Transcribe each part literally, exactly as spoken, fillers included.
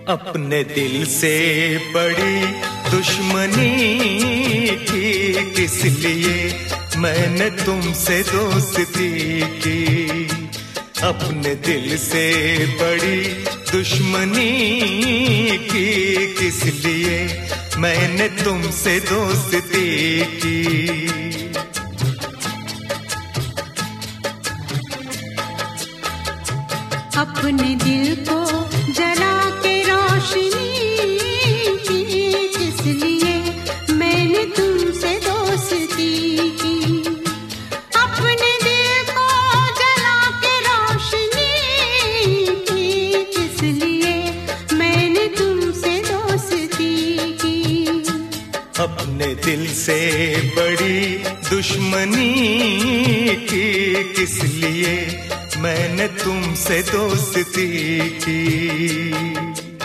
अपने दिल से बड़ी दुश्मनी की किस लिए मैंने तुमसे दोस्ती की। अपने दिल से बड़ी दुश्मनी की किस लिए मैंने तुमसे दोस्ती की। अपने दिल को जला के रोशनी की किस लिए मैंने तुमसे दोस्ती की। अपने दिल को जला के रोशनी की किस लिए मैंने तुमसे दोस्ती की। अपने दिल से बड़ी दुश्मनी की किस लिए मैंने तुमसे दोस्ती की।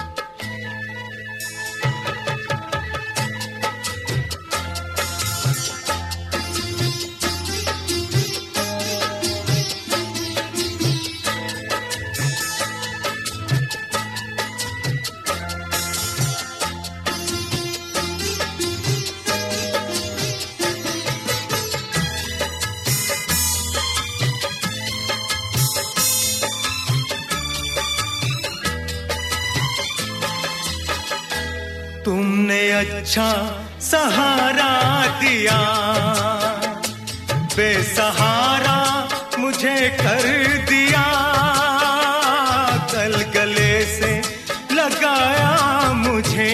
तुमने अच्छा सहारा दिया, बेसहारा मुझे कर दिया। कल गले से लगाया मुझे,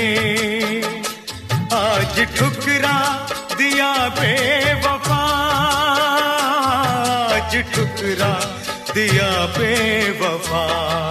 आज ठुकरा दिया बेवफा। आज ठुकरा दिया बेवफा।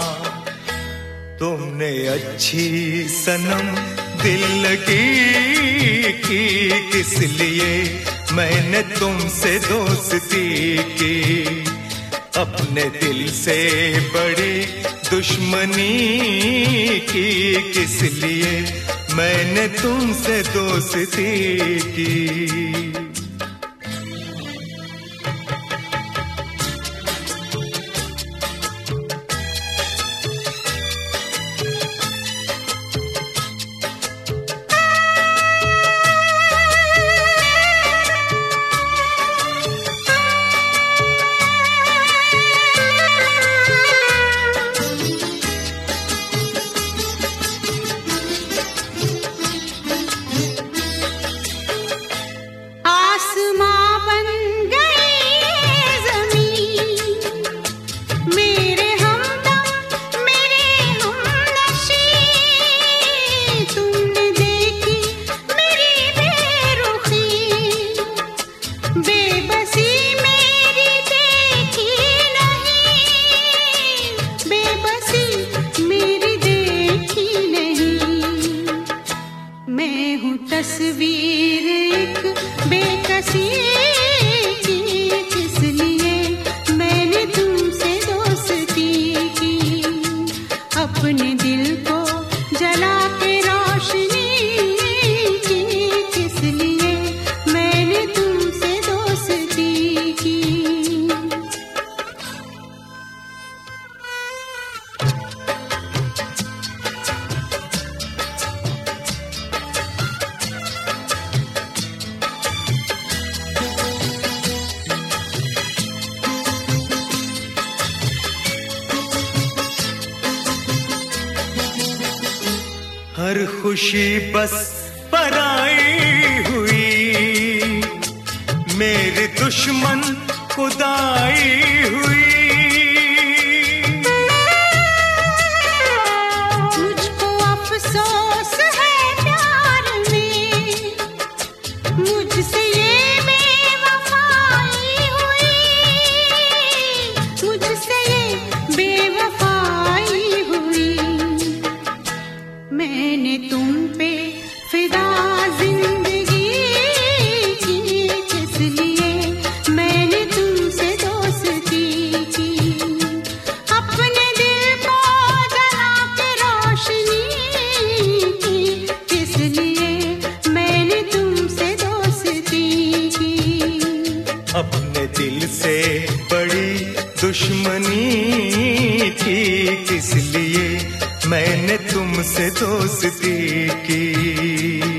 तुमने अच्छी सनम दिल लगी की किस लिए मैंने तुमसे दोस्ती की। अपने दिल से बड़ी दुश्मनी की किस लिए मैंने तुमसे दोस्ती की। तस्वीर एक बेकसी की किस लिए मैंने तुमसे दोस्ती की। अपने दिल को जला के रोशनी की किस लिए मैंने तुमसे दोस्ती की। हर खुशी बस पराई हुई, मेरे दुश्मन खुदाई हुई। मुझको अफसोस है प्यार में, मुझसे ये बेवफाई हुई। मुझसे ये बेवफाई हुई। मैंने तुम पे फिदा जिंदगी की किस लिए मैंने तुमसे दोस्ती की। अपने दिल को जला के रोशनी की किस लिए मैंने तुमसे दोस्ती की। अपने दिल से बड़ी दुश्मनी थी किस लिए मैंने तुमसे दोस्ती की।